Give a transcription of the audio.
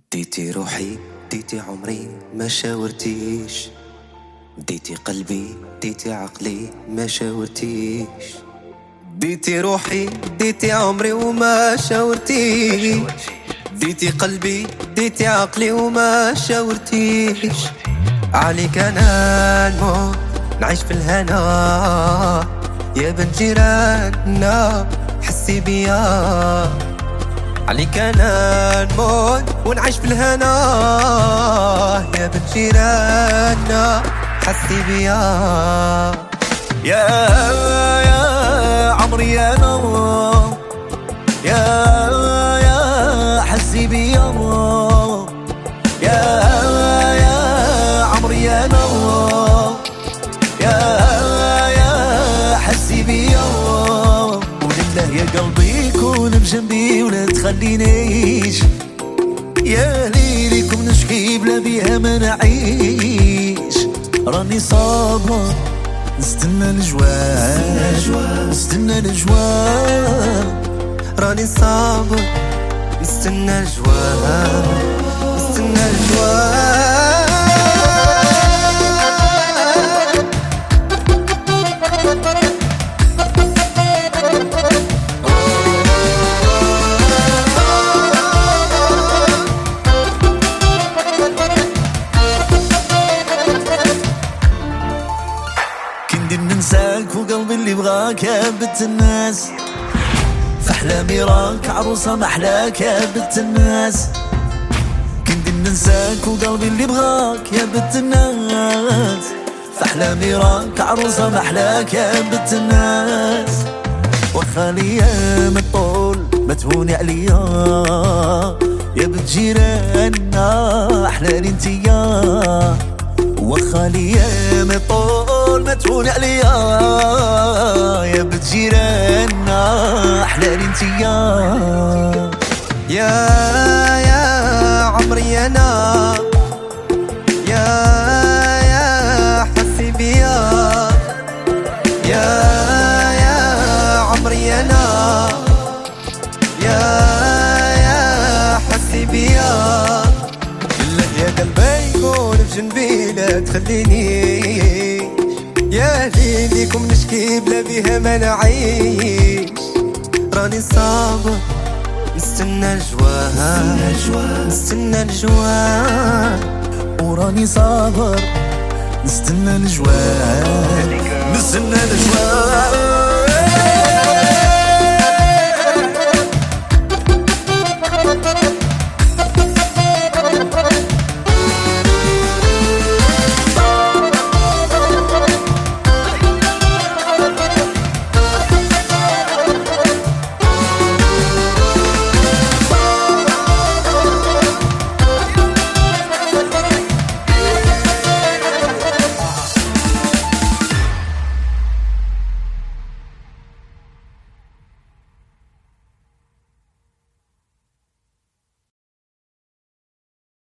ديتي روحي ديتي عمري ما شاورتيش، ديتي قلبي ديتي عقلي ما شاورتيش، ديتي روحي ديتي عمري وما شاورتيش، ديتي قلبي ديتي عقلي وما شاورتيش. عليك انا نموت نعيش في الهنا يا بنت جيراننا حسي بيا، عليك انا نموت ونعيش في الهنا يا بنت جيراننا حسي بيا. يا عمري انا يا حسي بيا، يا عمري انا يا حسي بيا. ولله يا قلبي كون بجنبي ولا تخلينيش، يا ليلكم نشكي بلا بيها ما نعيش. راني صابر نستنى الجوال نستنى الجوال، راني صابر نستنى الجوال نستنى الجوال. كندير ننساك وقلبي اللي بغاك يا بنت الناس، في احلامي راك عروسه محلاك يا بنت الناس. كندير ننساك وقلبي اللي بغاك يا بنت الناس، في احلامي راك عروسه محلاك يا بنت الناس. واخا الايام الطول ما تهوني عليا يا بنت جيراننا احلالي انتيا. واخا الايام الطول ما تهوني عليا يا بنت جيراننا احلالي انتيا. يا عمري انا يا حسي بيا، يا عمري انا يا حسي بيا. بالله يا قلبي كون بجنبي لا تخلينيش، يا ليلكم نشكي بلا بيها ما نعيش. راني صابر نستنى الجوال نستنى الجوال، وراني صابر نستنى الجوال نستنى الجوال.